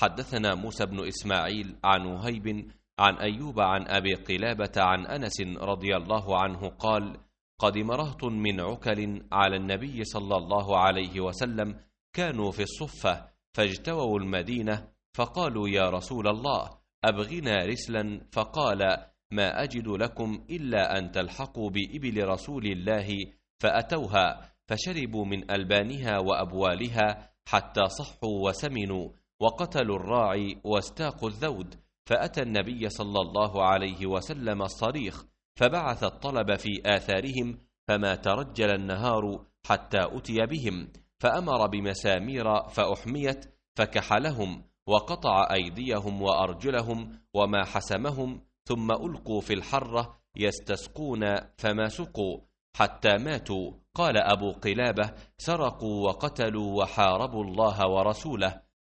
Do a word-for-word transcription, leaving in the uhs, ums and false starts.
حدثنا موسى بن إسماعيل عن وهيب عن أيوب عن أبي قلابة عن أنس رضي الله عنه قال: قدم رهط من عكل على النبي صلى الله عليه وسلم، كانوا في الصفة فاجتووا المدينة، فقالوا: يا رسول الله أبغنا رسلا، فقال: ما أجد لكم إلا أن تلحقوا بإبل رسول الله، فأتوها فشربوا من ألبانها وأبوالها حتى صحوا وسمنوا، وقتلوا الراعي واستاقوا الذود، فأتى النبي صلى الله عليه وسلم الصريخ، فبعث الطلب في آثارهم، فما ترجل النهار حتى أتي بهم، فأمر بمسامير فأحميت، فكحلهم وقطع أيديهم وأرجلهم وما حسمهم، ثم ألقوا في الحرة يستسقون فما سقوا حتى ماتوا. قال أبو قلابة: سرقوا وقتلوا وحاربوا الله ورسوله.